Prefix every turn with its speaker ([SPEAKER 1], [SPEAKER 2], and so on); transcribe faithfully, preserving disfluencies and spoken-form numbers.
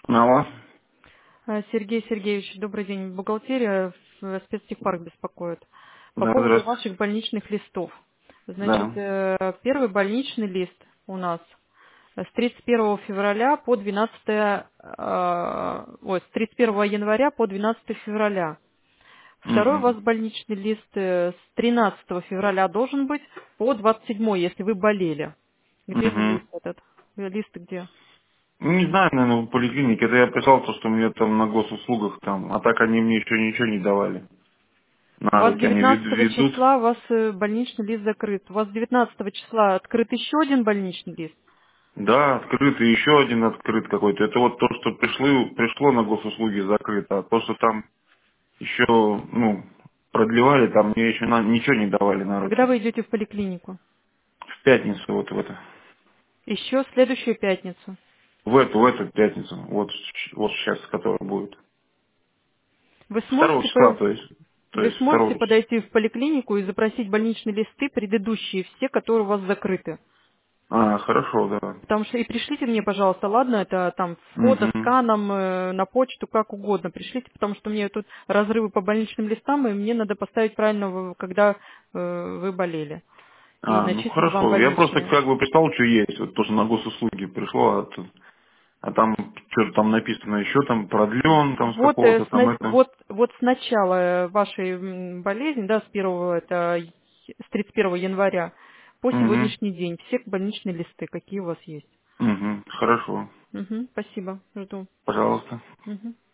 [SPEAKER 1] Алло.
[SPEAKER 2] А, Сергей Сергеевич, добрый день. Бухгалтерия в спецтехпарк беспокоит. По
[SPEAKER 1] Да,
[SPEAKER 2] поводу
[SPEAKER 1] здравствуйте.
[SPEAKER 2] ваших больничных листов. Значит,
[SPEAKER 1] Да.
[SPEAKER 2] э, первый больничный лист у нас с тридцать первого февраля по двенадцатое, э, ой, с тридцать первого января по двенадцатое февраля. Второй у вас
[SPEAKER 1] Угу.
[SPEAKER 2] больничный лист э, с тринадцатого февраля должен быть по двадцать седьмое, если вы болели. Где
[SPEAKER 1] Угу.
[SPEAKER 2] лист этот? Э, Лист где?
[SPEAKER 1] Ну, не знаю, наверное, в поликлинике. Это я писал то, что мне там на госуслугах там, а так они мне еще ничего не давали.
[SPEAKER 2] У
[SPEAKER 1] На
[SPEAKER 2] вас
[SPEAKER 1] руки они вед-
[SPEAKER 2] девятнадцатого
[SPEAKER 1] ведут.
[SPEAKER 2] числа у вас э, больничный лист закрыт. У вас девятнадцатого числа открыт еще один больничный лист.
[SPEAKER 1] Да, открыт, и еще один открыт какой-то. Это вот то, что пришло, пришло на госуслуги закрыто, а то, что там еще, ну, продлевали, там мне еще на- ничего не давали на
[SPEAKER 2] Когда
[SPEAKER 1] руки.
[SPEAKER 2] вы идете в поликлинику?
[SPEAKER 1] В пятницу вот в это.
[SPEAKER 2] Еще в следующую пятницу.
[SPEAKER 1] В эту, в эту пятницу. Вот, щ- вот сейчас, которая будет.
[SPEAKER 2] Вы
[SPEAKER 1] Второго
[SPEAKER 2] сможете,
[SPEAKER 1] числа,
[SPEAKER 2] по-
[SPEAKER 1] то есть. То
[SPEAKER 2] вы
[SPEAKER 1] есть
[SPEAKER 2] сможете
[SPEAKER 1] второго числа.
[SPEAKER 2] подойти в поликлинику и запросить больничные листы предыдущие, все, которые у вас закрыты.
[SPEAKER 1] А, хорошо, да.
[SPEAKER 2] Потому что и пришлите мне, пожалуйста, ладно, это там фото,
[SPEAKER 1] Угу.
[SPEAKER 2] сканом, э, на почту, как угодно. Пришлите, потому что мне тут разрывы по больничным листам, и мне надо поставить правильно, в- когда э, вы болели. И
[SPEAKER 1] А, ну
[SPEAKER 2] начислить вам
[SPEAKER 1] хорошо. Я просто
[SPEAKER 2] больничные.
[SPEAKER 1] как бы писал, что есть. Вот тоже на госуслуги пришло, а, тут- а там что-то там написано еще там продлен, там с
[SPEAKER 2] Вот, э,
[SPEAKER 1] какого-то
[SPEAKER 2] с
[SPEAKER 1] там
[SPEAKER 2] на-
[SPEAKER 1] это.
[SPEAKER 2] вот, вот с начала вашей м, болезни, да, с первого, это и- с тридцать первого января по
[SPEAKER 1] Угу.
[SPEAKER 2] сегодняшний день, все больничные листы, какие у вас есть.
[SPEAKER 1] Угу. Хорошо.
[SPEAKER 2] Мгм, спасибо, жду.
[SPEAKER 1] Пожалуйста.
[SPEAKER 2] Мгм.